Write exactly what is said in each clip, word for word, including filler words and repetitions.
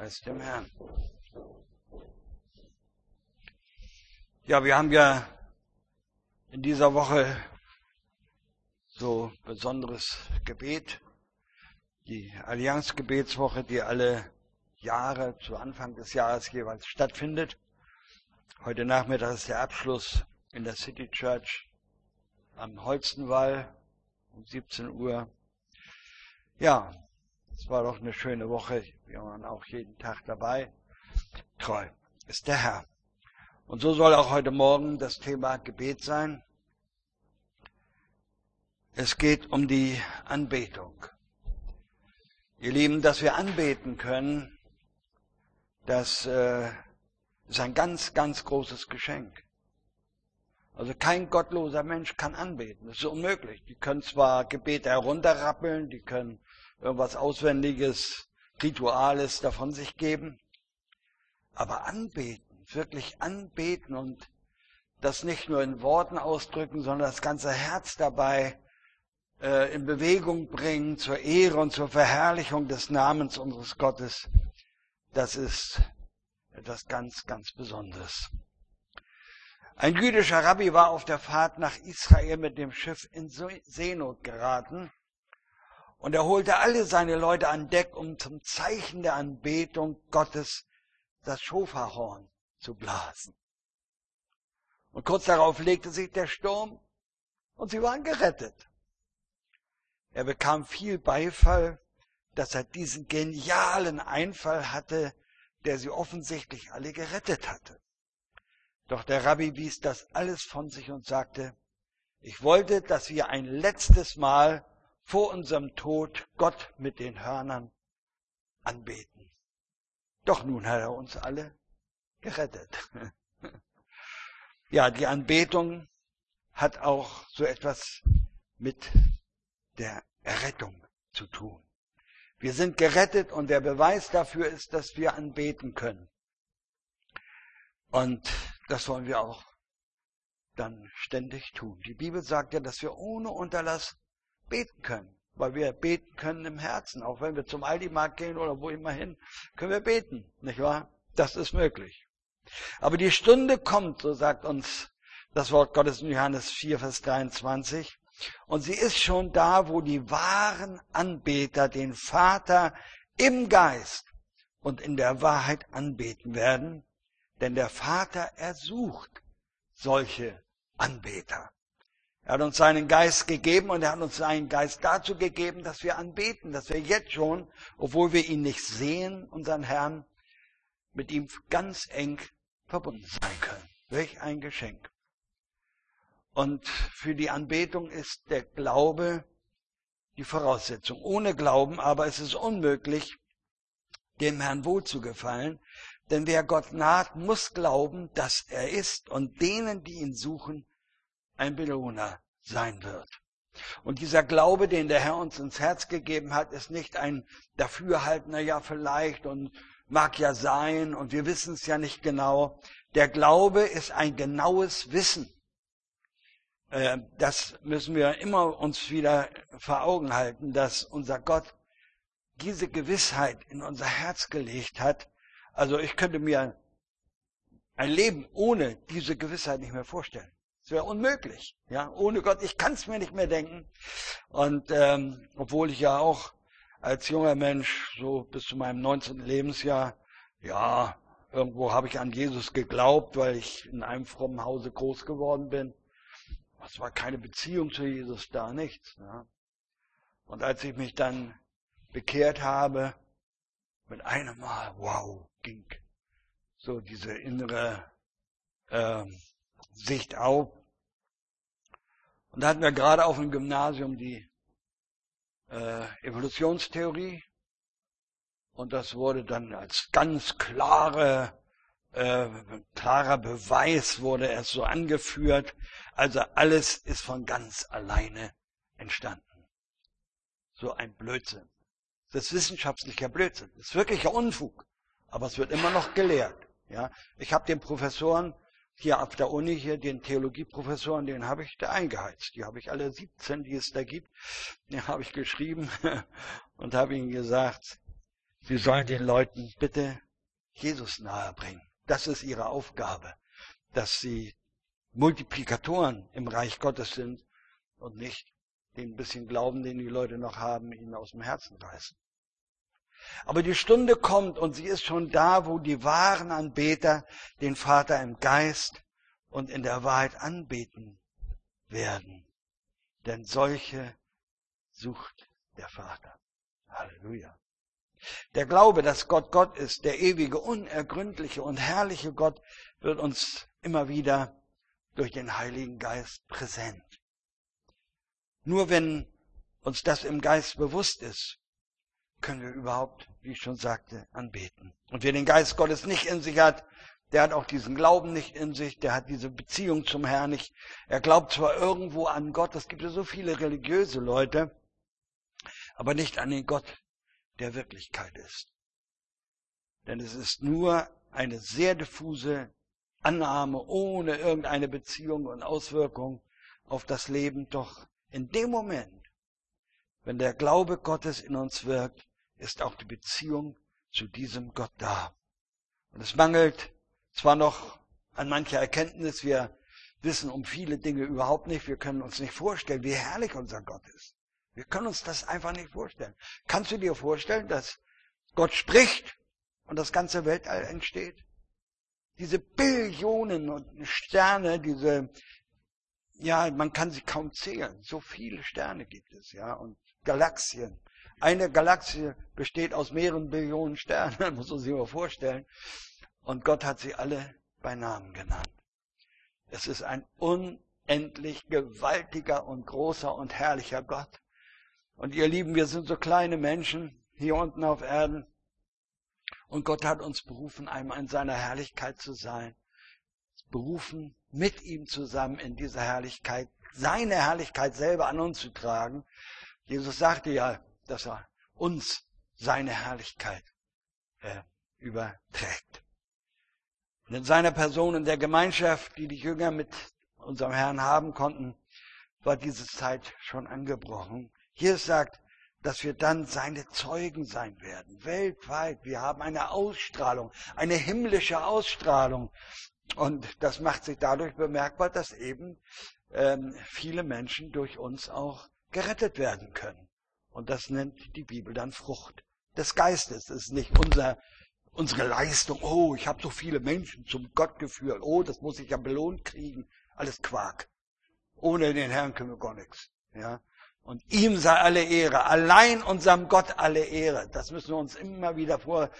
Preis dem Herrn. Ja, wir haben ja in dieser Woche so besonderes Gebet, die Allianzgebetswoche, die alle Jahre zu Anfang des Jahres jeweils stattfindet. Heute Nachmittag ist der Abschluss in der City Church am Holstenwall um siebzehn Uhr. Ja, es war doch eine schöne Woche. Wir waren auch jeden Tag dabei. Treu ist der Herr. Und so soll auch heute Morgen das Thema Gebet sein. Es geht um die Anbetung. Ihr Lieben, dass wir anbeten können, das äh, ist ein ganz, ganz großes Geschenk. Also kein gottloser Mensch kann anbeten. Das ist unmöglich. Die können zwar Gebete herunterrappeln, die können irgendwas Auswendiges, Rituales davon sich geben, aber anbeten, wirklich anbeten und das nicht nur in Worten ausdrücken, sondern das ganze Herz dabei äh, in Bewegung bringen zur Ehre und zur Verherrlichung des Namens unseres Gottes, das ist etwas ganz, ganz Besonderes. Ein jüdischer Rabbi war auf der Fahrt nach Israel mit dem Schiff in Seenot geraten und er holte alle seine Leute an Deck, um zum Zeichen der Anbetung Gottes das Schofarhorn zu blasen. Und kurz darauf legte sich der Sturm und sie waren gerettet. Er bekam viel Beifall, dass er diesen genialen Einfall hatte, der sie offensichtlich alle gerettet hatte. Doch der Rabbi wies das alles von sich und sagte, ich wollte, dass wir ein letztes Mal vor unserem Tod Gott mit den Hörnern anbeten. Doch nun hat er uns alle gerettet. Ja, die Anbetung hat auch so etwas mit der Errettung zu tun. Wir sind gerettet und der Beweis dafür ist, dass wir anbeten können. Und das wollen wir auch dann ständig tun. Die Bibel sagt ja, dass wir ohne Unterlass beten können, weil wir beten können im Herzen. Auch wenn wir zum Aldi-Markt gehen oder wo immer hin, können wir beten, nicht wahr? Das ist möglich. Aber die Stunde kommt, so sagt uns das Wort Gottes in Johannes vier, Vers dreiundzwanzig, und sie ist schon da, wo die wahren Anbeter den Vater im Geist und in der Wahrheit anbeten werden, denn der Vater ersucht solche Anbeter. Er hat uns seinen Geist gegeben und er hat uns seinen Geist dazu gegeben, dass wir anbeten, dass wir jetzt schon, obwohl wir ihn nicht sehen, unseren Herrn, mit ihm ganz eng verbunden sein können. Welch ein Geschenk. Und für die Anbetung ist der Glaube die Voraussetzung. Ohne Glauben aber ist es unmöglich, dem Herrn wohlzugefallen. Denn wer Gott naht, muss glauben, dass er ist und denen, die ihn suchen, ein Belohner sein wird. Und dieser Glaube, den der Herr uns ins Herz gegeben hat, ist nicht ein Dafürhalten, na ja, vielleicht und mag ja sein und wir wissen es ja nicht genau. Der Glaube ist ein genaues Wissen. Das müssen wir immer uns wieder vor Augen halten, dass unser Gott diese Gewissheit in unser Herz gelegt hat. Also ich könnte mir ein Leben ohne diese Gewissheit nicht mehr vorstellen. Es wäre unmöglich. Ja, ohne Gott, ich kann es mir nicht mehr denken. Und ähm, obwohl ich ja auch als junger Mensch so bis zu meinem neunzehnten Lebensjahr, ja, irgendwo habe ich an Jesus geglaubt, weil ich in einem frommen Hause groß geworden bin. Es war keine Beziehung zu Jesus da, nichts. Ja. Und als ich mich dann bekehrt habe, mit einem Mal, wow, ging so diese innere äh, Sicht auf. Und da hatten wir gerade auf dem Gymnasium die äh, Evolutionstheorie. Und das wurde dann als ganz klare, äh, klarer Beweis, wurde es so angeführt. Also alles ist von ganz alleine entstanden. So ein Blödsinn. Das ist wissenschaftlicher Blödsinn. Das ist wirklicher Unfug. Aber es wird immer noch gelehrt. Ja, ich habe den Professoren hier auf der Uni, hier den Theologieprofessoren, den habe ich da eingeheizt. Die habe ich alle siebzehn, die es da gibt, den habe ich geschrieben und habe ihnen gesagt, Sie sollen den Leuten bitte Jesus nahebringen. Das ist ihre Aufgabe, dass sie Multiplikatoren im Reich Gottes sind und nicht den bisschen Glauben, den die Leute noch haben, ihnen aus dem Herzen reißen. Aber die Stunde kommt und sie ist schon da, wo die wahren Anbeter den Vater im Geist und in der Wahrheit anbeten werden. Denn solche sucht der Vater. Halleluja. Der Glaube, dass Gott Gott ist, der ewige, unergründliche und herrliche Gott, wird uns immer wieder durch den Heiligen Geist präsent. Nur wenn uns das im Geist bewusst ist, können wir überhaupt, wie ich schon sagte, anbeten. Und wer den Geist Gottes nicht in sich hat, der hat auch diesen Glauben nicht in sich, der hat diese Beziehung zum Herrn nicht. Er glaubt zwar irgendwo an Gott, es gibt ja so viele religiöse Leute, aber nicht an den Gott, der Wirklichkeit ist. Denn es ist nur eine sehr diffuse Annahme ohne irgendeine Beziehung und Auswirkung auf das Leben. Doch in dem Moment, wenn der Glaube Gottes in uns wirkt, ist auch die Beziehung zu diesem Gott da. Und es mangelt zwar noch an mancher Erkenntnis, wir wissen um viele Dinge überhaupt nicht, wir können uns nicht vorstellen, wie herrlich unser Gott ist. Wir können uns das einfach nicht vorstellen. Kannst du dir vorstellen, dass Gott spricht und das ganze Weltall entsteht? Diese Billionen und Sterne, diese, ja, man kann sie kaum zählen. So viele Sterne gibt es, ja, und Galaxien. Eine Galaxie besteht aus mehreren Billionen Sternen, muss man sich mal vorstellen. Und Gott hat sie alle bei Namen genannt. Es ist ein unendlich gewaltiger und großer und herrlicher Gott. Und ihr Lieben, wir sind so kleine Menschen hier unten auf Erden. Und Gott hat uns berufen, einmal in seiner Herrlichkeit zu sein. Berufen, mit ihm zusammen in dieser Herrlichkeit, seine Herrlichkeit selber an uns zu tragen. Jesus sagte ja, dass er uns seine Herrlichkeit äh, überträgt. Und in seiner Person, in der Gemeinschaft, die die Jünger mit unserem Herrn haben konnten, war diese Zeit schon angebrochen. Hier sagt, dass wir dann seine Zeugen sein werden, weltweit. Wir haben eine Ausstrahlung, eine himmlische Ausstrahlung. Und das macht sich dadurch bemerkbar, dass eben ähm, viele Menschen durch uns auch gerettet werden können. Und das nennt die Bibel dann Frucht des Geistes. Das ist nicht unser, unsere Leistung. Oh, ich habe so viele Menschen zum Gott geführt. Oh, das muss ich ja belohnt kriegen. Alles Quark. Ohne den Herrn können wir gar nichts. Ja? Und ihm sei alle Ehre. Allein unserem Gott alle Ehre. Das müssen wir uns immer wieder vorhalten,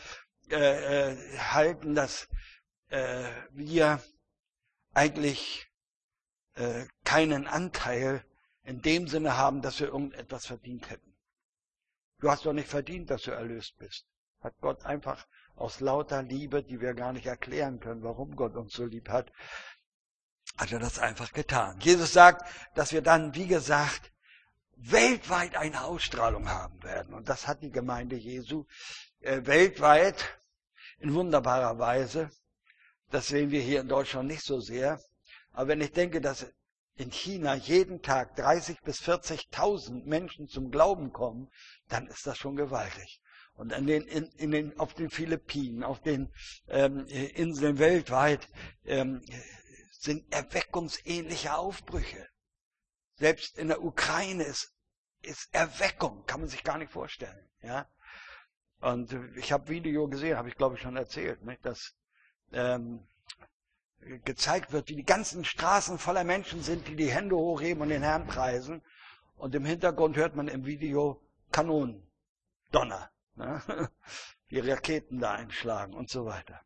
äh, dass äh, wir eigentlich äh, keinen Anteil in dem Sinne haben, dass wir irgendetwas verdient hätten. Du hast doch nicht verdient, dass du erlöst bist. Hat Gott einfach aus lauter Liebe, die wir gar nicht erklären können, warum Gott uns so lieb hat, hat er das einfach getan. Jesus sagt, dass wir dann, wie gesagt, weltweit eine Ausstrahlung haben werden. Und das hat die Gemeinde Jesu äh, weltweit in wunderbarer Weise. Das sehen wir hier in Deutschland nicht so sehr. Aber wenn ich denke, dass in China jeden Tag dreißig bis vierzigtausend Menschen zum Glauben kommen, dann ist das schon gewaltig. Und in den, in, in den, auf den Philippinen, auf den ähm, Inseln weltweit ähm, sind erweckungsähnliche Aufbrüche. Selbst in der Ukraine ist, ist Erweckung, kann man sich gar nicht vorstellen. Ja? Und ich habe Video gesehen, habe ich glaube ich schon erzählt, nicht, dass ähm, gezeigt wird, wie die ganzen Straßen voller Menschen sind, die die Hände hochheben und den Herrn preisen. Und im Hintergrund hört man im Video Kanonendonner, ne? Die Raketen da einschlagen und so weiter.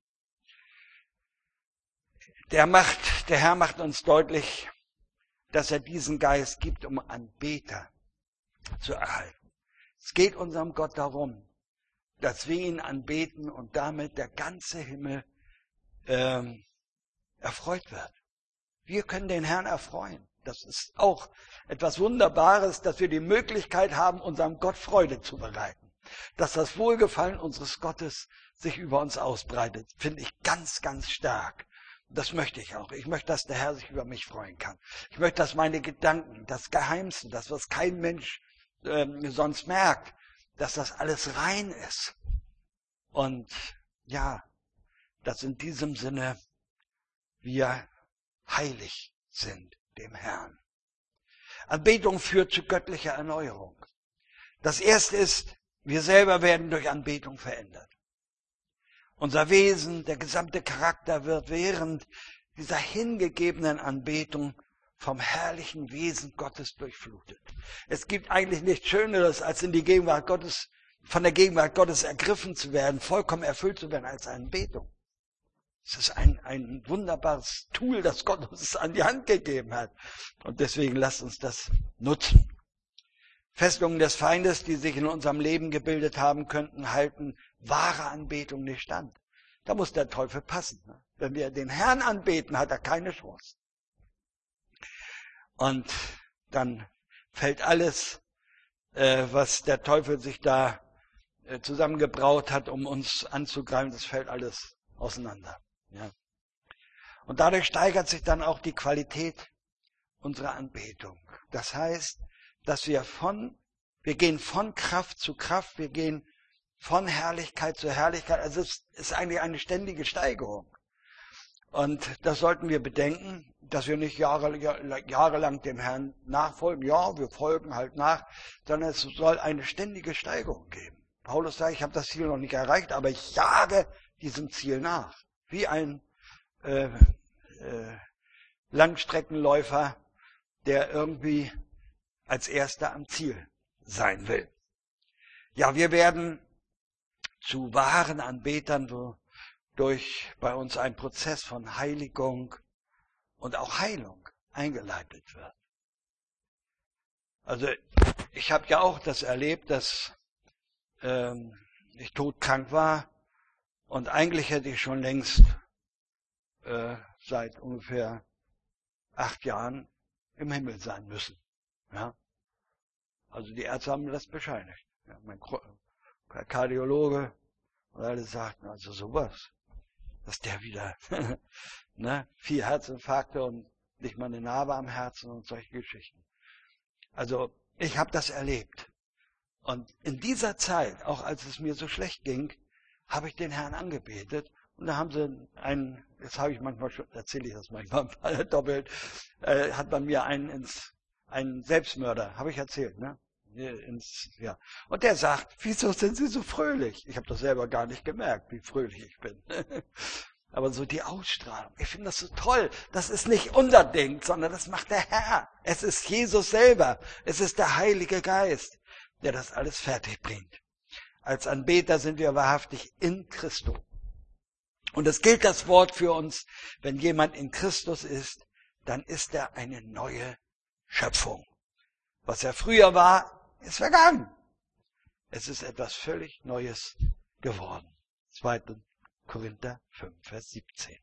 Der, macht, der Herr macht uns deutlich, dass er diesen Geist gibt, um Anbeter zu erhalten. Es geht unserem Gott darum, dass wir ihn anbeten und damit der ganze Himmel ähm, erfreut wird. Wir können den Herrn erfreuen. Das ist auch etwas Wunderbares, dass wir die Möglichkeit haben, unserem Gott Freude zu bereiten. Dass das Wohlgefallen unseres Gottes sich über uns ausbreitet, finde ich ganz, ganz stark. Das möchte ich auch. Ich möchte, dass der Herr sich über mich freuen kann. Ich möchte, dass meine Gedanken, das Geheimste, das, was kein Mensch ähm, sonst merkt, dass das alles rein ist. Und ja, dass in diesem Sinne wir heilig sind dem Herrn. Anbetung führt zu göttlicher Erneuerung. Das erste ist, wir selber werden durch Anbetung verändert. Unser Wesen, der gesamte Charakter wird während dieser hingegebenen Anbetung vom herrlichen Wesen Gottes durchflutet. Es gibt eigentlich nichts Schöneres, als in die Gegenwart Gottes, von der Gegenwart Gottes ergriffen zu werden, vollkommen erfüllt zu werden als Anbetung. Es ist ein, ein wunderbares Tool, das Gott uns an die Hand gegeben hat. Und deswegen lasst uns das nutzen. Festungen des Feindes, die sich in unserem Leben gebildet haben könnten, halten wahre Anbetung nicht stand. Da muss der Teufel passen. Wenn wir den Herrn anbeten, hat er keine Chance. Und dann fällt alles, äh, was der Teufel sich da äh, zusammengebraut hat, um uns anzugreifen, das fällt alles auseinander. Ja. Und dadurch steigert sich dann auch die Qualität unserer Anbetung. Das heißt, dass wir von, wir gehen von Kraft zu Kraft, wir gehen von Herrlichkeit zu Herrlichkeit. Also es ist eigentlich eine ständige Steigerung. Und das sollten wir bedenken, dass wir nicht Jahre, jahrelang dem Herrn nachfolgen. Ja, wir folgen halt nach, sondern es soll eine ständige Steigerung geben. Paulus sagt, ich habe das Ziel noch nicht erreicht, aber ich jage diesem Ziel nach. Wie ein äh, äh, Langstreckenläufer, der irgendwie als Erster am Ziel sein will. Ja, wir werden zu wahren Anbetern, wo durch bei uns ein Prozess von Heiligung und auch Heilung eingeleitet wird. Also ich habe ja auch das erlebt, dass ähm, ich todkrank war und eigentlich hätte ich schon längst äh, seit ungefähr acht Jahren im Himmel sein müssen. Ja? Also die Ärzte haben mir das bescheinigt. Ja, mein Kardiologe und alle sagten, also sowas, dass der wieder ne, vier Herzinfarkte und nicht mal eine Narbe am Herzen und solche Geschichten. Also ich habe das erlebt. Und in dieser Zeit, auch als es mir so schlecht ging, habe ich den Herrn angebetet. Und da haben sie einen, jetzt habe ich manchmal schon, erzähle ich das manchmal doppelt, äh, hat bei mir einen ins, einen Selbstmörder, habe ich erzählt, ne? Ins, ja. Und der sagt, wieso sind Sie so fröhlich? Ich habe das selber gar nicht gemerkt, wie fröhlich ich bin. Aber so die Ausstrahlung, ich finde das so toll. Das ist nicht unser Ding, sondern das macht der Herr. Es ist Jesus selber. Es ist der Heilige Geist, der das alles fertig bringt. Als Anbeter sind wir wahrhaftig in Christus. Und es gilt das Wort für uns, wenn jemand in Christus ist, dann ist er eine neue Schöpfung. Was er früher war, ist vergangen. Es ist etwas völlig Neues geworden. zweiter Korinther fünf, Vers siebzehn.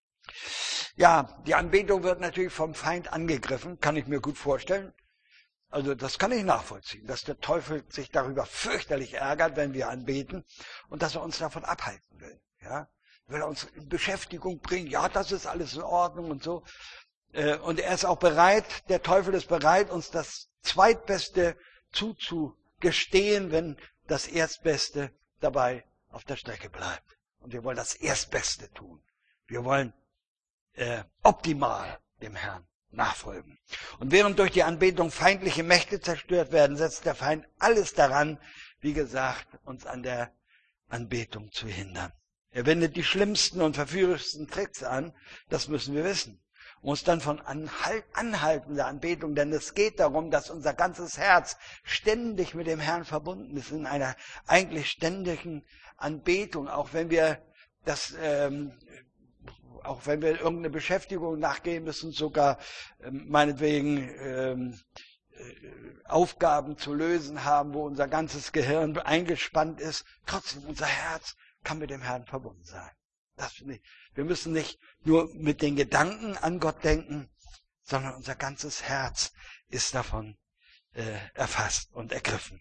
Ja, die Anbetung wird natürlich vom Feind angegriffen, kann ich mir gut vorstellen. Also das kann ich nachvollziehen, dass der Teufel sich darüber fürchterlich ärgert, wenn wir anbeten und dass er uns davon abhalten will. Ja, will er uns in Beschäftigung bringen, ja, das ist alles in Ordnung und so. Und er ist auch bereit, der Teufel ist bereit, uns das Zweitbeste zuzugestehen, wenn das Erstbeste dabei auf der Strecke bleibt. Und wir wollen das Erstbeste tun. Wir wollen äh, optimal dem Herrn nachfolgen. Und während durch die Anbetung feindliche Mächte zerstört werden, setzt der Feind alles daran, wie gesagt, uns an der Anbetung zu hindern. Er wendet die schlimmsten und verführerischsten Tricks an, das müssen wir wissen. Uns dann von anhaltender Anbetung, denn es geht darum, dass unser ganzes Herz ständig mit dem Herrn verbunden ist, in einer eigentlich ständigen Anbetung, auch wenn wir das, ähm, auch wenn wir irgendeine Beschäftigung nachgehen müssen, sogar ähm, meinetwegen ähm, äh, Aufgaben zu lösen haben, wo unser ganzes Gehirn eingespannt ist, trotzdem unser Herz kann mit dem Herrn verbunden sein. Das finde ich. Wir müssen nicht nur mit den Gedanken an Gott denken, sondern unser ganzes Herz ist davon äh, erfasst und ergriffen.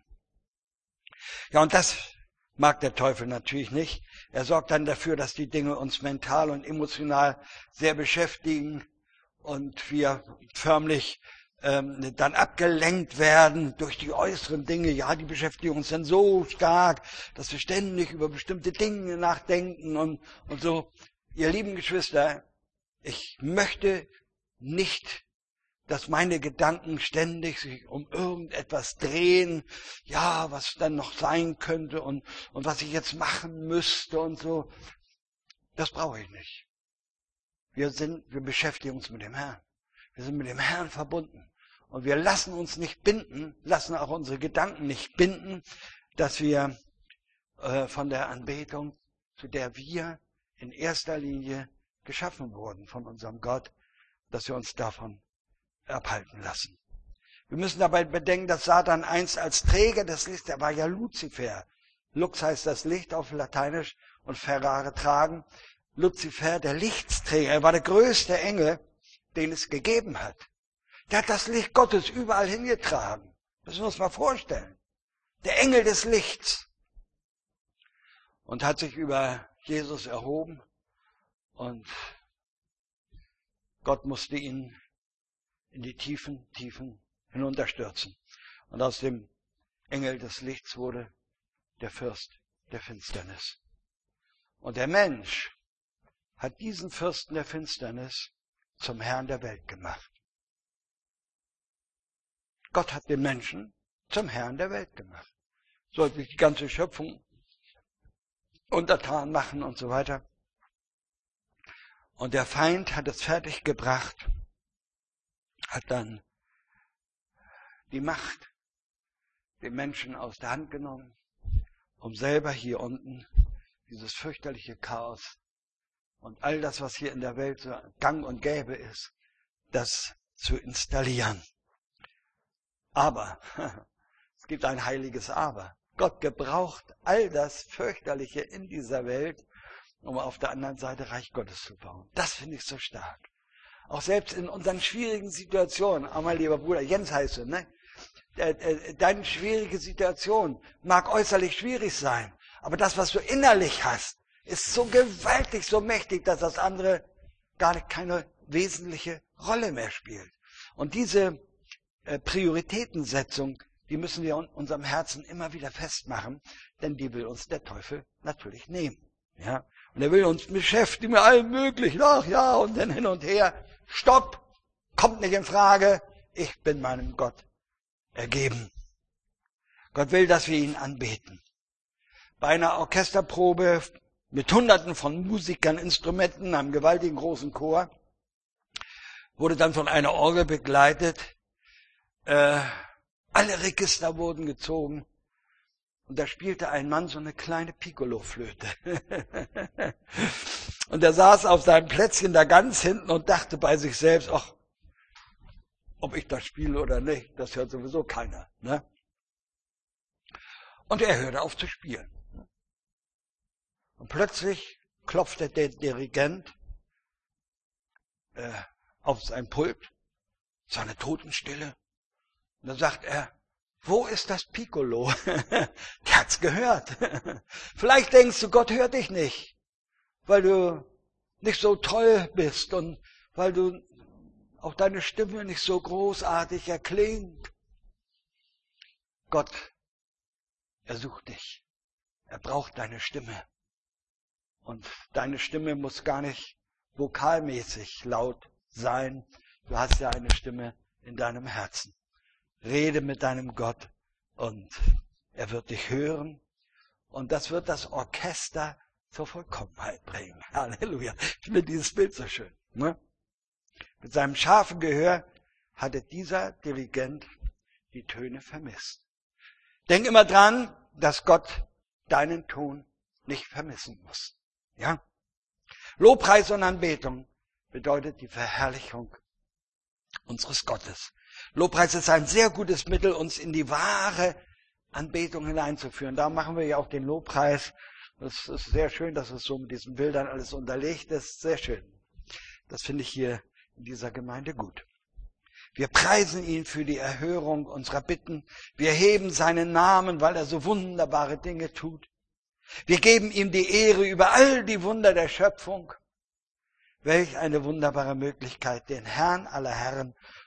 Ja, und das mag der Teufel natürlich nicht. Er sorgt dann dafür, dass die Dinge uns mental und emotional sehr beschäftigen und wir förmlich ähm, dann abgelenkt werden durch die äußeren Dinge. Ja, die beschäftigen uns dann so stark, dass wir ständig über bestimmte Dinge nachdenken und, und so. Ihr lieben Geschwister, ich möchte nicht, dass meine Gedanken ständig sich um irgendetwas drehen, ja, was dann noch sein könnte und, und was ich jetzt machen müsste und so. Das brauche ich nicht. Wir sind, wir beschäftigen uns mit dem Herrn. Wir sind mit dem Herrn verbunden. Und wir lassen uns nicht binden, lassen auch unsere Gedanken nicht binden, dass wir äh, von der Anbetung, zu der wir in erster Linie geschaffen wurden von unserem Gott, dass wir uns davon abhalten lassen. Wir müssen dabei bedenken, dass Satan einst als Träger des Lichts, er war ja Luzifer. Lux heißt das Licht auf Lateinisch und ferrare tragen. Luzifer, der Lichtsträger, er war der größte Engel, den es gegeben hat. Der hat das Licht Gottes überall hingetragen. Das müssen wir uns mal vorstellen. Der Engel des Lichts. Und hat sich über Jesus erhoben und Gott musste ihn in die Tiefen, Tiefen hinunterstürzen. Und aus dem Engel des Lichts wurde der Fürst der Finsternis. Und der Mensch hat diesen Fürsten der Finsternis zum Herrn der Welt gemacht. Gott hat den Menschen zum Herrn der Welt gemacht. Sollte sich die ganze Schöpfung untertan machen und so weiter. Und der Feind hat es fertiggebracht, hat dann die Macht den Menschen aus der Hand genommen, um selber hier unten dieses fürchterliche Chaos und all das, was hier in der Welt so gang und gäbe ist, das zu installieren. Aber, es gibt ein heiliges Aber. Gott gebraucht all das Fürchterliche in dieser Welt, um auf der anderen Seite Reich Gottes zu bauen. Das finde ich so stark. Auch selbst in unseren schwierigen Situationen, auch mein lieber Bruder, Jens heißt du, ne? Deine schwierige Situation mag äußerlich schwierig sein, aber das, was du innerlich hast, ist so gewaltig, so mächtig, dass das andere gar keine wesentliche Rolle mehr spielt. Und diese äh, Prioritätensetzung, die müssen wir in unserem Herzen immer wieder festmachen, denn die will uns der Teufel natürlich nehmen. Ja? Und er will uns beschäftigen mit allem Möglichen, ach ja, und dann hin und her. Stopp, kommt nicht in Frage, ich bin meinem Gott ergeben. Gott will, dass wir ihn anbeten. Bei einer Orchesterprobe mit Hunderten von Musikern, Instrumenten, einem gewaltigen großen Chor, wurde dann von einer Orgel begleitet. Äh, alle Register wurden gezogen. Und da spielte ein Mann so eine kleine Piccolo-Flöte. Und er saß auf seinem Plätzchen da ganz hinten und dachte bei sich selbst, ach, ob ich das spiele oder nicht, das hört sowieso keiner. Ne? Und er hörte auf zu spielen. Und plötzlich klopfte der Dirigent äh, auf sein Pult, seine Totenstille. Und dann sagt er, wo ist das Piccolo? Der hat's gehört. Vielleicht denkst du, Gott hört dich nicht, weil du nicht so toll bist und weil du auch deine Stimme nicht so großartig erklingt. Gott, er sucht dich. Er braucht deine Stimme. Und deine Stimme muss gar nicht vokalmäßig laut sein. Du hast ja eine Stimme in deinem Herzen. Rede mit deinem Gott und er wird dich hören. Und das wird das Orchester zur Vollkommenheit bringen. Halleluja. Ich finde dieses Bild so schön. Ne? Mit seinem scharfen Gehör hatte dieser Dirigent die Töne vermisst. Denk immer dran, dass Gott deinen Ton nicht vermissen muss. Ja? Lobpreis und Anbetung bedeutet die Verherrlichung unseres Gottes. Lobpreis ist ein sehr gutes Mittel, uns in die wahre Anbetung hineinzuführen. Da machen wir ja auch den Lobpreis. Das ist sehr schön, dass es so mit diesen Bildern alles unterlegt ist. Sehr schön. Das finde ich hier in dieser Gemeinde gut. Wir preisen ihn für die Erhörung unserer Bitten. Wir heben seinen Namen, weil er so wunderbare Dinge tut. Wir geben ihm die Ehre über all die Wunder der Schöpfung. Welch eine wunderbare Möglichkeit, den Herrn aller Herren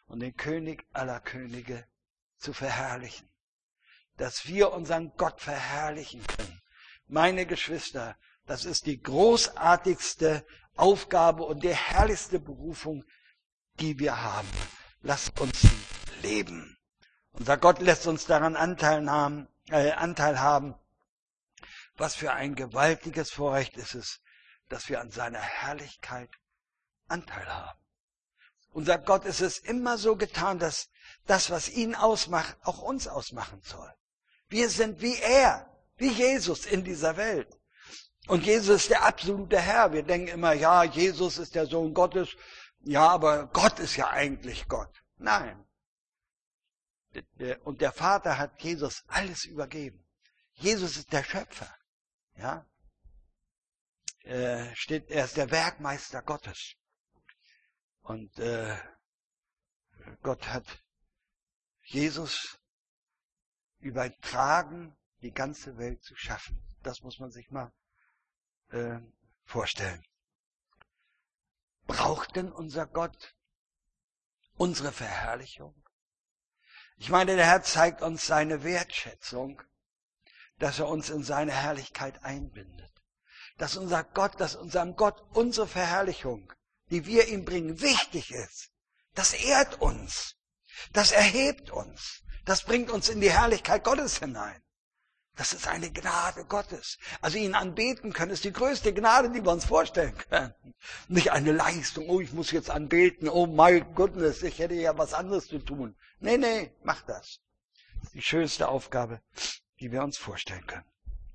und den König aller Könige zu verherrlichen. Dass wir unseren Gott verherrlichen können. Meine Geschwister, das ist die großartigste Aufgabe und die herrlichste Berufung, die wir haben. Lasst uns leben. Unser Gott lässt uns daran Anteil haben, äh, Anteil haben. Was für ein gewaltiges Vorrecht ist es, dass wir an seiner Herrlichkeit Anteil haben. Unser Gott ist es immer so getan, dass das, was ihn ausmacht, auch uns ausmachen soll. Wir sind wie er, wie Jesus in dieser Welt. Und Jesus ist der absolute Herr. Wir denken immer, ja, Jesus ist der Sohn Gottes. Ja, aber Gott ist ja eigentlich Gott. Nein. Und der Vater hat Jesus alles übergeben. Jesus ist der Schöpfer. Ja, äh, steht, er ist der Werkmeister Gottes. Und äh, Gott hat Jesus übertragen, die ganze Welt zu schaffen. Das muss man sich mal äh, vorstellen. Braucht denn unser Gott unsere Verherrlichung? Ich meine, der Herr zeigt uns seine Wertschätzung, dass er uns in seine Herrlichkeit einbindet. Dass unser Gott, dass unserem Gott unsere Verherrlichung, die wir ihm bringen, wichtig ist. Das ehrt uns. Das erhebt uns. Das bringt uns in die Herrlichkeit Gottes hinein. Das ist eine Gnade Gottes. Also ihn anbeten können, ist die größte Gnade, die wir uns vorstellen können. Nicht eine Leistung, oh, ich muss jetzt anbeten, oh my goodness, ich hätte ja was anderes zu tun. Nee, nee, mach das. Das ist die schönste Aufgabe, die wir uns vorstellen können.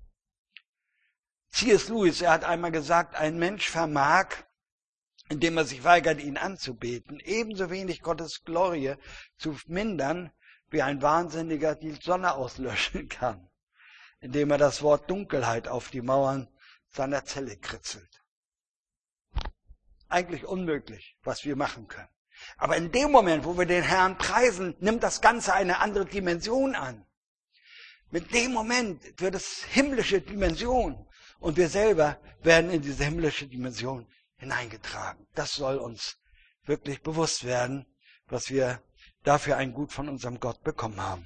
C S Lewis, er hat einmal gesagt, ein Mensch vermag, indem er sich weigert, ihn anzubeten, ebenso wenig Gottes Glorie zu mindern, wie ein Wahnsinniger die Sonne auslöschen kann, indem er das Wort Dunkelheit auf die Mauern seiner Zelle kritzelt. Eigentlich unmöglich, was wir machen können. Aber in dem Moment, wo wir den Herrn preisen, nimmt das Ganze eine andere Dimension an. Mit dem Moment wird es himmlische Dimension und wir selber werden in diese himmlische Dimension hineingetragen. Das soll uns wirklich bewusst werden, was wir dafür ein Gut von unserem Gott bekommen haben.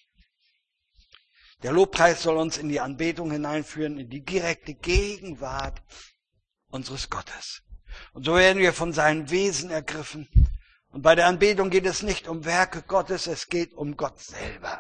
Der Lobpreis soll uns in die Anbetung hineinführen, in die direkte Gegenwart unseres Gottes. Und so werden wir von seinem Wesen ergriffen. Und bei der Anbetung geht es nicht um Werke Gottes, es geht um Gott selber.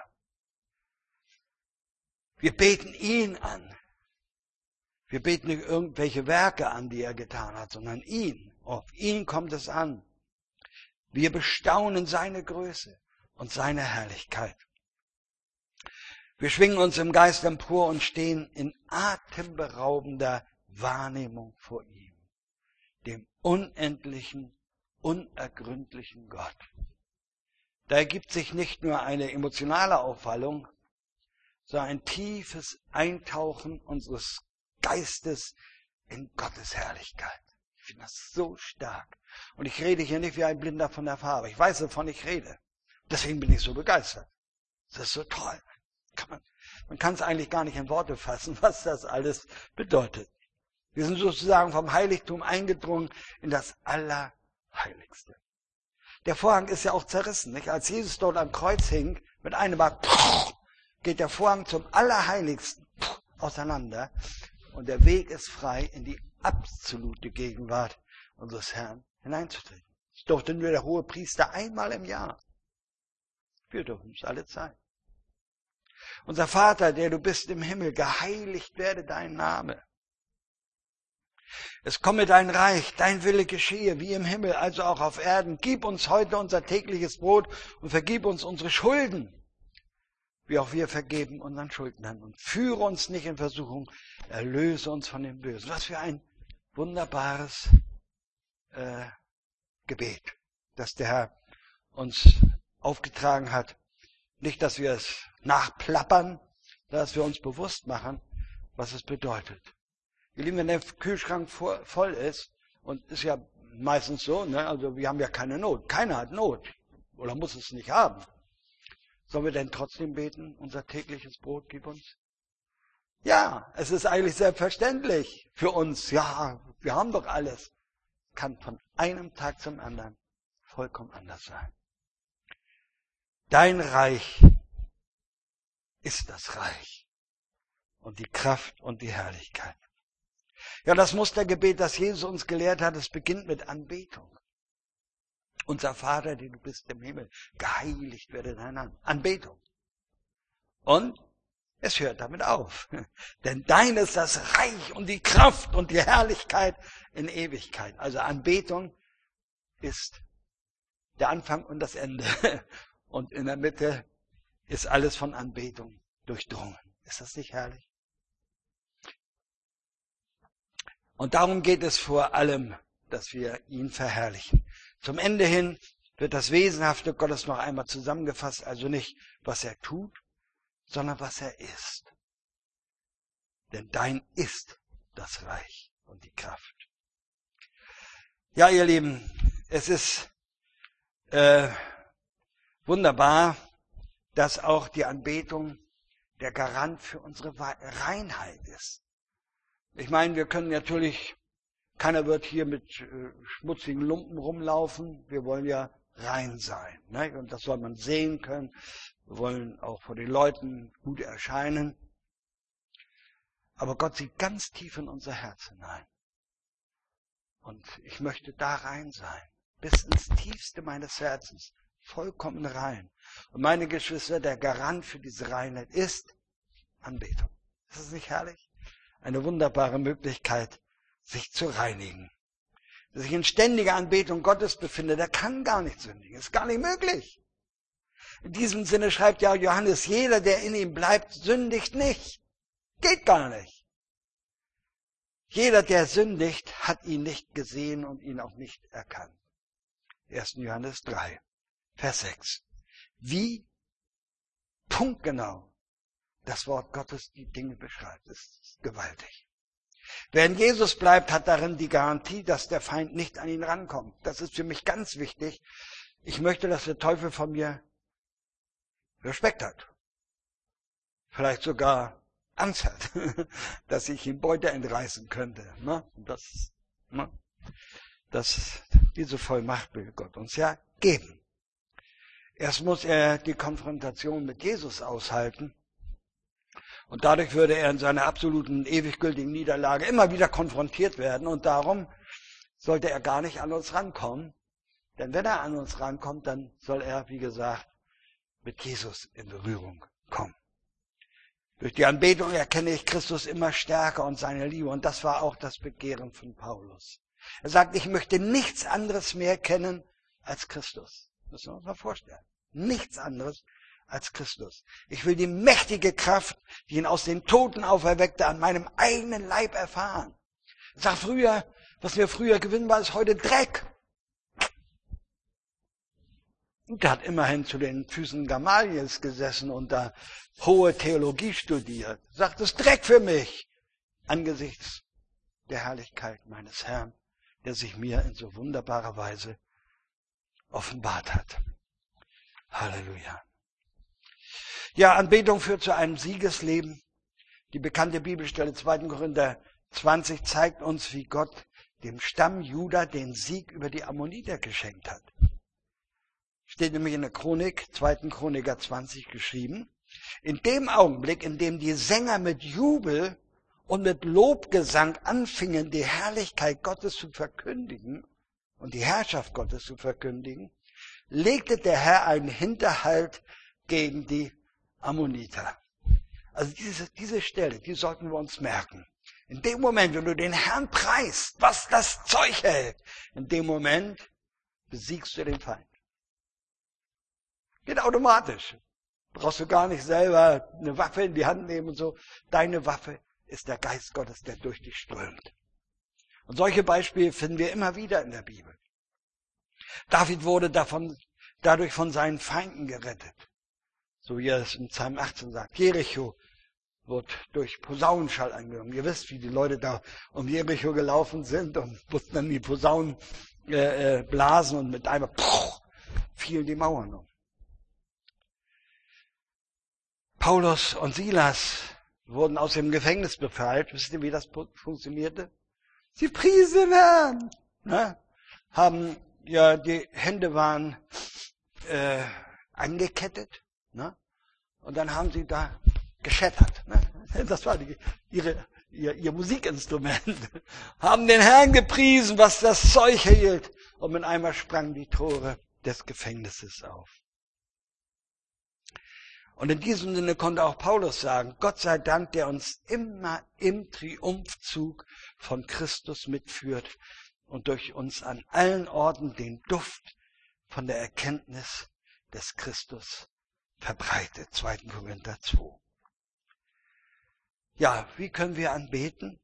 Wir beten ihn an. Wir beten nicht irgendwelche Werke an, die er getan hat, sondern ihn. Auf ihn kommt es an. Wir bestaunen seine Größe und seine Herrlichkeit. Wir schwingen uns im Geist empor und stehen in atemberaubender Wahrnehmung vor ihm, dem unendlichen, unergründlichen Gott. Da ergibt sich nicht nur eine emotionale Aufwallung, sondern ein tiefes Eintauchen unseres Geistes in Gottes Herrlichkeit. Ich finde das so stark. Und ich rede hier nicht wie ein Blinder von der Farbe. Ich weiß, wovon ich rede. Deswegen bin ich so begeistert. Das ist so toll. Kann man, man kann es eigentlich gar nicht in Worte fassen, was das alles bedeutet. Wir sind sozusagen vom Heiligtum eingedrungen in das Allerheiligste. Der Vorhang ist ja auch zerrissen. Nicht? Als Jesus dort am Kreuz hing, mit einem Mal geht der Vorhang zum Allerheiligsten auseinander und der Weg ist frei, in die absolute Gegenwart unseres Herrn hineinzutreten. Das durfte nur der hohe Priester einmal im Jahr. Wir dürfen es alle Zeit. Unser Vater, der du bist im Himmel, geheiligt werde dein Name. Es komme dein Reich, dein Wille geschehe, wie im Himmel, also auch auf Erden. Gib uns heute unser tägliches Brot und vergib uns unsere Schulden, wie auch wir vergeben unseren Schuldnern. Und führe uns nicht in Versuchung, erlöse uns von dem Bösen. Was für ein wunderbares äh, Gebet, das der Herr uns aufgetragen hat. Nicht, dass wir es nachplappern, sondern dass wir uns bewusst machen, was es bedeutet. Ihr Lieben, wenn der Kühlschrank voll ist, und ist ja meistens so, ne, also wir haben ja keine Not. Keiner hat Not. Oder muss es nicht haben. Sollen wir denn trotzdem beten, unser tägliches Brot gib uns? Ja, es ist eigentlich selbstverständlich für uns. Ja, wir haben doch alles. Kann von einem Tag zum anderen vollkommen anders sein. Dein Reich ist das Reich und die Kraft und die Herrlichkeit. Ja, das Mustergebet, das Jesus uns gelehrt hat, es beginnt mit Anbetung. Unser Vater, der du bist im Himmel, geheiligt werde dein Name. Anbetung. Und es hört damit auf. Denn dein ist das Reich und die Kraft und die Herrlichkeit in Ewigkeit. Also Anbetung ist der Anfang und das Ende. Und in der Mitte ist alles von Anbetung durchdrungen. Ist das nicht herrlich? Und darum geht es vor allem, dass wir ihn verherrlichen. Zum Ende hin wird das Wesenhafte Gottes noch einmal zusammengefasst, also nicht, was er tut, sondern was er ist. Denn dein ist das Reich und die Kraft. Ja, ihr Lieben, es ist äh, wunderbar, dass auch die Anbetung der Garant für unsere Reinheit ist. Ich meine, wir können natürlich, keiner wird hier mit äh, schmutzigen Lumpen rumlaufen. Wir wollen ja rein sein. Ne? Und das soll man sehen können. Wir wollen auch vor den Leuten gut erscheinen. Aber Gott sieht ganz tief in unser Herz hinein. Und ich möchte da rein sein. Bis ins Tiefste meines Herzens. Vollkommen rein. Und meine Geschwister, der Garant für diese Reinheit ist Anbetung. Ist das nicht herrlich? Eine wunderbare Möglichkeit, sich zu reinigen. Wer sich in ständiger Anbetung Gottes befindet, der kann gar nicht sündigen. Ist gar nicht möglich. In diesem Sinne schreibt ja Johannes, jeder, der in ihm bleibt, sündigt nicht. Geht gar nicht. Jeder, der sündigt, hat ihn nicht gesehen und ihn auch nicht erkannt. erster Johannes drei, Vers sechs. Wie punktgenau das Wort Gottes die Dinge beschreibt, ist gewaltig. Wer in Jesus bleibt, hat darin die Garantie, dass der Feind nicht an ihn rankommt. Das ist für mich ganz wichtig. Ich möchte, dass der Teufel von mir Respekt hat. Vielleicht sogar Angst hat, dass ich ihm Beute entreißen könnte. Das, das, diese Vollmacht will Gott uns ja geben. Erst muss er die Konfrontation mit Jesus aushalten. Und dadurch würde er in seiner absoluten, ewig gültigen Niederlage immer wieder konfrontiert werden. Und darum sollte er gar nicht an uns rankommen. Denn wenn er an uns rankommt, dann soll er, wie gesagt, mit Jesus in Berührung kommen. Durch die Anbetung erkenne ich Christus immer stärker und seine Liebe. Und das war auch das Begehren von Paulus. Er sagt, ich möchte nichts anderes mehr kennen als Christus. Das müssen wir uns mal vorstellen. Nichts anderes als Christus. Ich will die mächtige Kraft, die ihn aus den Toten auferweckte, an meinem eigenen Leib erfahren. Ich sag früher, was mir früher Gewinn war, ist heute Dreck. Und der hat immerhin zu den Füßen Gamaliels gesessen und da hohe Theologie studiert. Sagt, es ist Dreck für mich, angesichts der Herrlichkeit meines Herrn, der sich mir in so wunderbarer Weise offenbart hat. Halleluja. Ja, Anbetung führt zu einem Siegesleben. Die bekannte Bibelstelle zweiter Korinther zwanzig zeigt uns, wie Gott dem Stamm Juda den Sieg über die Ammoniter geschenkt hat. Steht nämlich in der Chronik, zweiter Chroniker zwanzig geschrieben. In dem Augenblick, in dem die Sänger mit Jubel und mit Lobgesang anfingen, die Herrlichkeit Gottes zu verkündigen und die Herrschaft Gottes zu verkündigen, legte der Herr einen Hinterhalt gegen die Ammoniter. Also diese, diese Stelle, die sollten wir uns merken. In dem Moment, wenn du den Herrn preist, was das Zeug hält, in dem Moment besiegst du den Feind. Geht automatisch. Brauchst du gar nicht selber eine Waffe in die Hand nehmen und so. Deine Waffe ist der Geist Gottes, der durch dich strömt. Und solche Beispiele finden wir immer wieder in der Bibel. David wurde davon, dadurch von seinen Feinden gerettet. So wie er es in Psalm achtzehn sagt. Jericho wird durch Posaunenschall eingenommen. Ihr wisst, wie die Leute da um Jericho gelaufen sind und mussten dann die Posaunen äh, äh, blasen und mit einmal puch, fielen die Mauern um. Paulus und Silas wurden aus dem Gefängnis befreit. Wisst ihr, wie das funktionierte? Sie priesen den Herrn. Ne? Haben ja, die Hände waren äh, angekettet, ne? Und dann haben sie da gescheppert. Ne? Das war die, ihre, ihr, ihr Musikinstrument. Haben den Herrn gepriesen, was das Zeug hielt. Und mit einmal sprangen die Tore des Gefängnisses auf. Und in diesem Sinne konnte auch Paulus sagen, Gott sei Dank, der uns immer im Triumphzug von Christus mitführt und durch uns an allen Orten den Duft von der Erkenntnis des Christus verbreitet. zweiter Korinther zwei. Ja, wie können wir anbeten?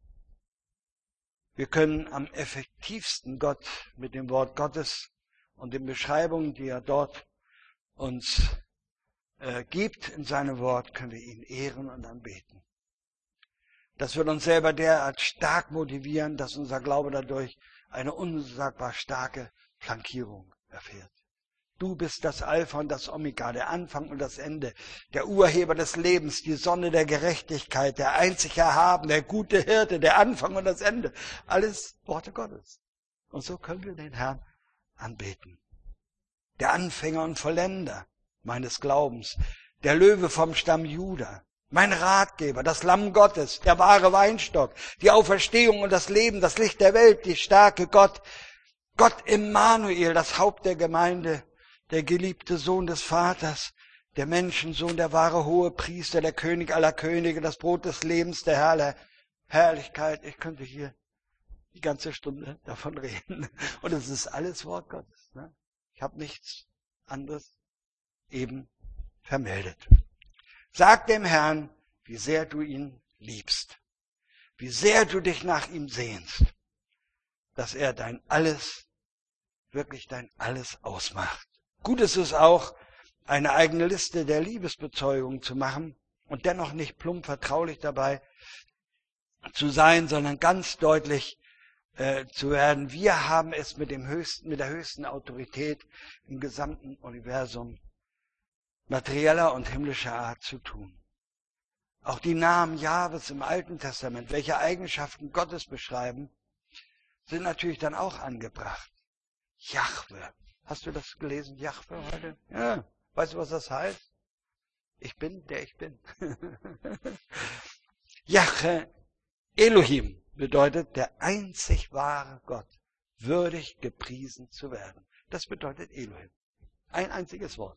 Wir können am effektivsten Gott mit dem Wort Gottes und den Beschreibungen, die er dort uns äh, gibt in seinem Wort, können wir ihn ehren und anbeten. Das wird uns selber derart stark motivieren, dass unser Glaube dadurch eine unsagbar starke Flankierung erfährt. Du bist das Alpha und das Omega, der Anfang und das Ende, der Urheber des Lebens, die Sonne der Gerechtigkeit, der einzig Erhabene, der gute Hirte, der Anfang und das Ende. Alles Worte Gottes. Und so können wir den Herrn anbeten. Der Anfänger und Vollender meines Glaubens, der Löwe vom Stamm Juda, mein Ratgeber, das Lamm Gottes, der wahre Weinstock, die Auferstehung und das Leben, das Licht der Welt, die starke Gott, Gott Immanuel, das Haupt der Gemeinde, der geliebte Sohn des Vaters, der Menschensohn, der wahre Hohepriester, der König aller Könige, das Brot des Lebens, der Herr, Herrlichkeit. Ich könnte hier die ganze Stunde davon reden. Und es ist alles Wort Gottes. Ne? Ich habe nichts anderes eben vermeldet. Sag dem Herrn, wie sehr du ihn liebst, wie sehr du dich nach ihm sehnst, dass er dein Alles, wirklich dein Alles ausmacht. Gut ist es auch, eine eigene Liste der Liebesbezeugungen zu machen und dennoch nicht plump vertraulich dabei zu sein, sondern ganz deutlich äh, zu werden. Wir haben es mit dem höchsten, mit der höchsten Autorität im gesamten Universum materieller und himmlischer Art zu tun. Auch die Namen Jahwes im Alten Testament, welche Eigenschaften Gottes beschreiben, sind natürlich dann auch angebracht. Jahwe. Hast du das gelesen, Jahwe heute? Ja. Weißt du, was das heißt? Ich bin, der ich bin. Jahwe Elohim bedeutet der einzig wahre Gott, würdig gepriesen zu werden. Das bedeutet Elohim. Ein einziges Wort.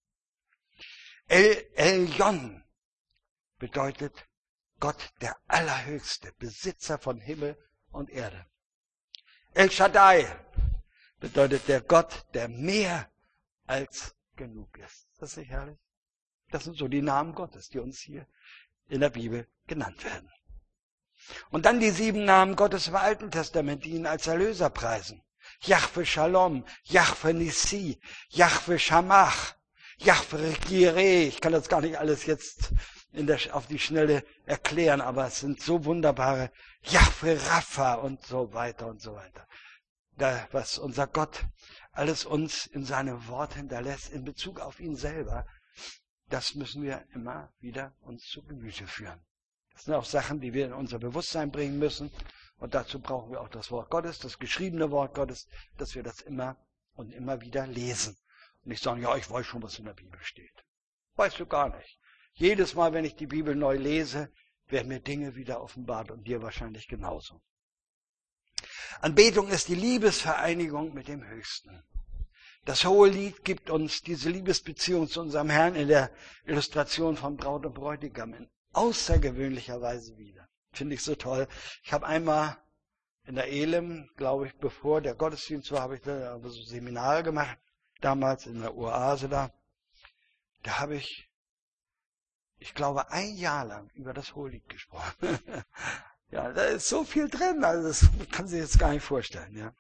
El Elyon bedeutet Gott der Allerhöchste, Besitzer von Himmel und Erde. El Shaddai bedeutet der Gott, der mehr als genug ist. Das ist nicht herrlich? Das sind so die Namen Gottes, die uns hier in der Bibel genannt werden. Und dann die sieben Namen Gottes im Alten Testament, die ihn als Erlöser preisen. Jahwe Shalom, Jahwe Nissi, Jahwe Shammach, Jahwe Jireh. Ich kann das gar nicht alles jetzt in der, auf die Schnelle erklären, aber es sind so wunderbare Jahwe Rapha und so weiter und so weiter. Da, was unser Gott alles uns in seinem Wort hinterlässt, in Bezug auf ihn selber, das müssen wir immer wieder uns zu Gemüte führen. Das sind auch Sachen, die wir in unser Bewusstsein bringen müssen. Und dazu brauchen wir auch das Wort Gottes, das geschriebene Wort Gottes, dass wir das immer und immer wieder lesen. Und nicht sagen, ja, ich weiß schon, was in der Bibel steht. Weißt du gar nicht. Jedes Mal, wenn ich die Bibel neu lese, werden mir Dinge wieder offenbart und dir wahrscheinlich genauso. Anbetung ist die Liebesvereinigung mit dem Höchsten. Das hohe Lied gibt uns diese Liebesbeziehung zu unserem Herrn in der Illustration von Braut und Bräutigam in außergewöhnlicher Weise wieder. Finde ich so toll. Ich habe einmal in der Elim, glaube ich, bevor der Gottesdienst war, habe ich da so Seminare gemacht, damals in der Oase da. Da habe ich, ich glaube, ein Jahr lang über das Hohelied gesprochen. Ja, da ist so viel drin, also das kann sich jetzt gar nicht vorstellen, ja.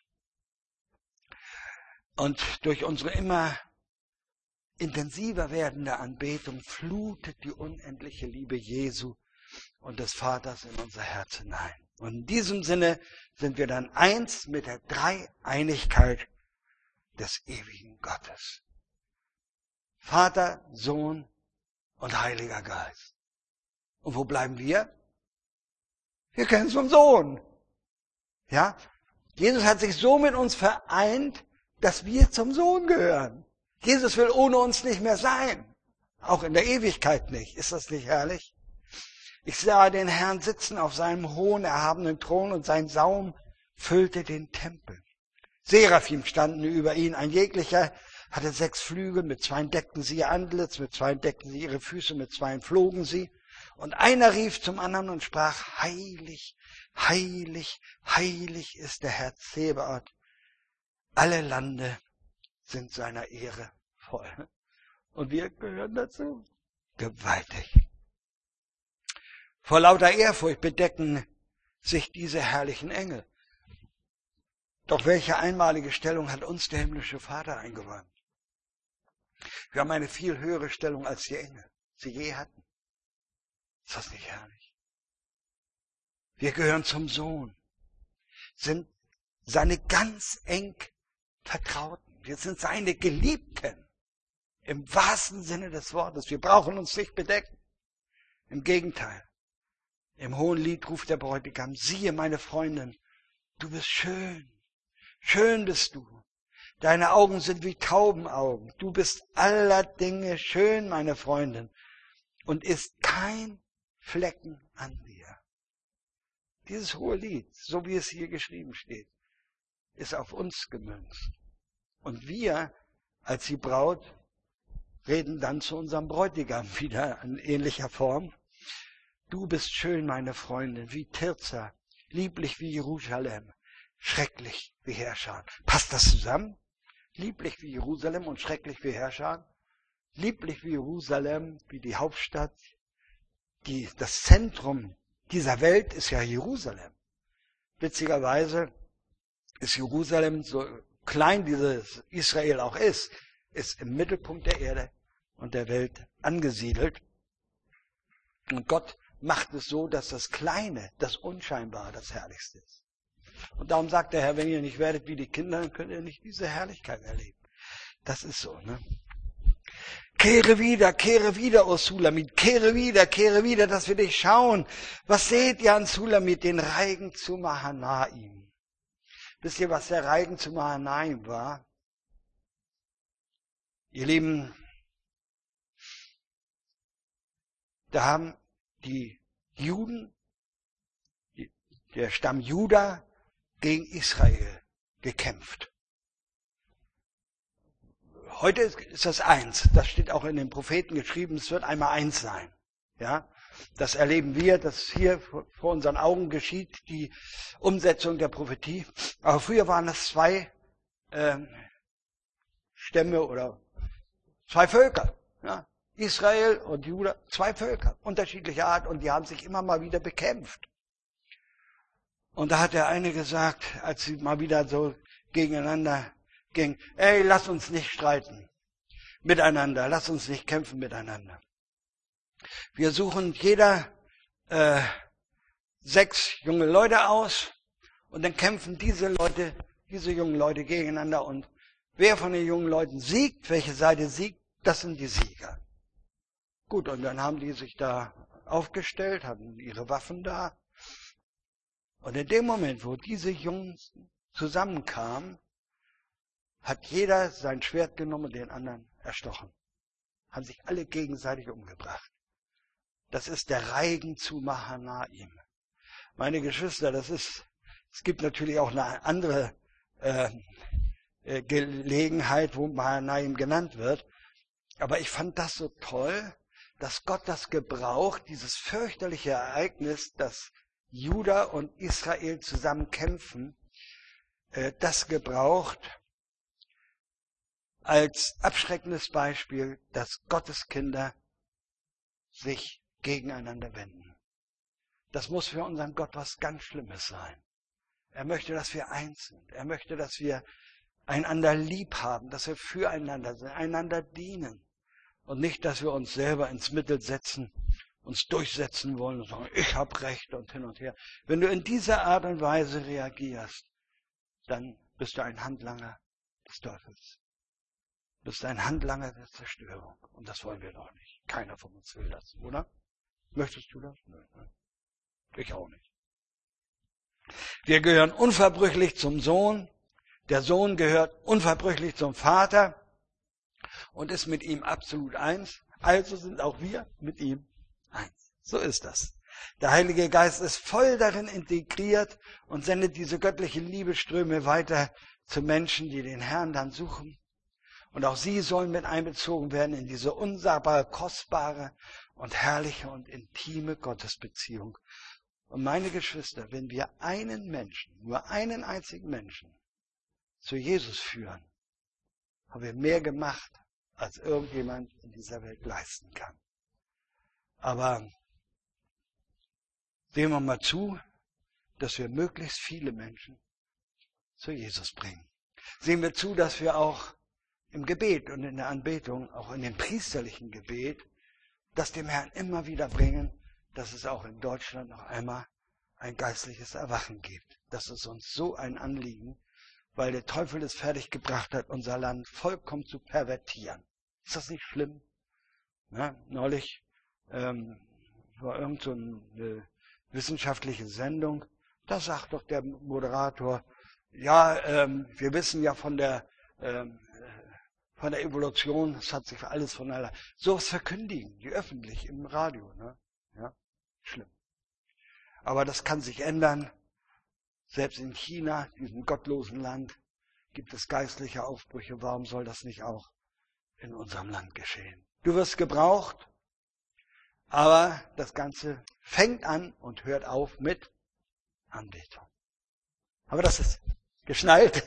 Und durch unsere immer intensiver werdende Anbetung flutet die unendliche Liebe Jesu und des Vaters in unser Herz hinein. Und in diesem Sinne sind wir dann eins mit der Dreieinigkeit des ewigen Gottes. Vater, Sohn und Heiliger Geist. Und wo bleiben wir? Wir kennen es vom Sohn. Ja? Jesus hat sich so mit uns vereint, dass wir zum Sohn gehören. Jesus will ohne uns nicht mehr sein. Auch in der Ewigkeit nicht. Ist das nicht herrlich? Ich sah den Herrn sitzen auf seinem hohen, erhabenen Thron und sein Saum füllte den Tempel. Seraphim standen über ihn, ein jeglicher hatte sechs Flügel, mit zwei deckten sie ihr Antlitz, mit zwei deckten sie ihre Füße, mit zwei flogen sie. Und einer rief zum anderen und sprach, heilig, heilig, heilig ist der Herr Zebaoth. Alle Lande sind seiner Ehre voll. Und wir gehören dazu. Gewaltig. Vor lauter Ehrfurcht bedecken sich diese herrlichen Engel. Doch welche einmalige Stellung hat uns der himmlische Vater eingeräumt? Wir haben eine viel höhere Stellung, als die Engel sie je hatten. Ist das nicht herrlich? Wir gehören zum Sohn, sind seine ganz eng Vertrauten. Wir sind seine Geliebten. Im wahrsten Sinne des Wortes. Wir brauchen uns nicht bedecken. Im Gegenteil. Im hohen Lied ruft der Bräutigam, siehe meine Freundin, du bist schön, schön bist du. Deine Augen sind wie Taubenaugen. Du bist aller Dinge schön, meine Freundin. Und ist kein Flecken an dir. Dieses hohe Lied, so wie es hier geschrieben steht, ist auf uns gemünzt. Und wir, als die Braut, reden dann zu unserem Bräutigam wieder in ähnlicher Form. Du bist schön, meine Freundin, wie Tirza, lieblich wie Jerusalem, schrecklich wie Herschan. Passt das zusammen? Lieblich wie Jerusalem und schrecklich wie Herschan? Lieblich wie Jerusalem, wie die Hauptstadt. Die, das Zentrum dieser Welt ist ja Jerusalem. Witzigerweise ist Jerusalem, so klein dieses Israel auch ist, ist im Mittelpunkt der Erde und der Welt angesiedelt. Und Gott macht es so, dass das Kleine, das Unscheinbare, das Herrlichste ist. Und darum sagt der Herr, wenn ihr nicht werdet wie die Kinder, dann könnt ihr nicht diese Herrlichkeit erleben. Das ist so, ne? Kehre wieder, kehre wieder, O Sulamit, kehre wieder, kehre wieder, dass wir dich schauen. Was seht ihr an Sulamit, den Reigen zu Mahanaim? Wisst ihr, was der Reigen zu Mahanaim war? Ihr Lieben, da haben die Juden, der Stamm Juda, gegen Israel gekämpft. Heute ist das eins. Das steht auch in den Propheten geschrieben. Es wird einmal eins sein. Ja, das erleben wir, dass hier vor unseren Augen geschieht, die Umsetzung der Prophetie. Aber früher waren das zwei ähm, Stämme oder zwei Völker. Ja? Israel und Juda, zwei Völker, unterschiedlicher Art, und die haben sich immer mal wieder bekämpft. Und da hat der eine gesagt, als sie mal wieder so gegeneinander ging, ey, lass uns nicht streiten miteinander, lass uns nicht kämpfen miteinander. Wir suchen jeder äh, sechs junge Leute aus und dann kämpfen diese Leute, diese jungen Leute gegeneinander, und wer von den jungen Leuten siegt, welche Seite siegt, das sind die Sieger. Gut, und dann haben die sich da aufgestellt, hatten ihre Waffen da. Und in dem Moment, wo diese Jungs zusammenkamen, hat jeder sein Schwert genommen und den anderen erstochen. Haben sich alle gegenseitig umgebracht. Das ist der Reigen zu Mahanaim. Meine Geschwister, das ist, es gibt natürlich auch eine andere äh, äh, Gelegenheit, wo Mahanaim genannt wird. Aber ich fand das so toll, dass Gott das gebraucht, dieses fürchterliche Ereignis, dass Juda und Israel zusammen kämpfen, äh, das gebraucht als abschreckendes Beispiel, dass Gottes Kinder sich gegeneinander wenden. Das muss für unseren Gott was ganz Schlimmes sein. Er möchte, dass wir eins sind. Er möchte, dass wir einander lieb haben, dass wir füreinander sind, einander dienen. Und nicht, dass wir uns selber ins Mittel setzen, uns durchsetzen wollen und sagen, ich habe Recht und hin und her. Wenn du in dieser Art und Weise reagierst, dann bist du ein Handlanger des Teufels. Du bist ein Handlanger der Zerstörung. Und das wollen wir doch nicht. Keiner von uns will das, oder? Möchtest du das? Nö, ne? Ich auch nicht. Wir gehören unverbrüchlich zum Sohn. Der Sohn gehört unverbrüchlich zum Vater. und ist mit ihm absolut eins. Also sind auch wir mit ihm eins. So ist das. Der Heilige Geist ist voll darin integriert und sendet diese göttlichen Liebesströme weiter zu Menschen, die den Herrn dann suchen. Und auch sie sollen mit einbezogen werden in diese unsagbar kostbare und herrliche und intime Gottesbeziehung. Und meine Geschwister, wenn wir einen Menschen, nur einen einzigen Menschen zu Jesus führen, haben wir mehr gemacht, als irgendjemand in dieser Welt leisten kann. Aber sehen wir mal zu, dass wir möglichst viele Menschen zu Jesus bringen. Sehen wir zu, dass wir auch im Gebet und in der Anbetung, auch in dem priesterlichen Gebet, das dem Herrn immer wieder bringen, dass es auch in Deutschland noch einmal ein geistliches Erwachen gibt. Das ist uns so ein Anliegen, weil der Teufel es fertiggebracht hat, unser Land vollkommen zu pervertieren. Ist das nicht schlimm? Ja, neulich ähm, war irgend so eine wissenschaftliche Sendung, da sagt doch der Moderator, ja, ähm, wir wissen ja von der ähm, von der Evolution, es hat sich alles von aller. Sowas verkündigen, die öffentlich im Radio. Ne? Ja, schlimm. Aber das kann sich ändern. Selbst in China, diesem gottlosen Land, gibt es geistliche Aufbrüche. Warum soll das nicht auch in unserem Land geschehen? Du wirst gebraucht, aber das Ganze fängt an und hört auf mit Anbetung. Aber das ist geschnallt.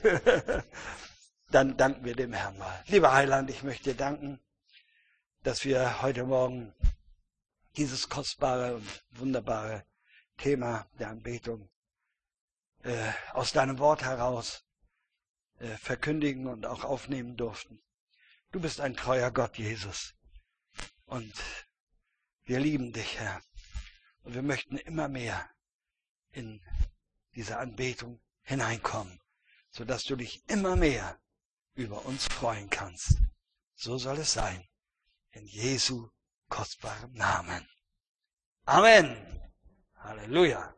Dann danken wir dem Herrn mal. Lieber Heiland, ich möchte dir danken, dass wir heute Morgen dieses kostbare und wunderbare Thema der Anbetung äh, aus deinem Wort heraus äh, verkündigen und auch aufnehmen durften. Du bist ein treuer Gott, Jesus. Und wir lieben dich, Herr. Und wir möchten immer mehr in diese Anbetung hineinkommen, sodass du dich immer mehr über uns freuen kannst. So soll es sein. In Jesu kostbarem Namen. Amen. Halleluja.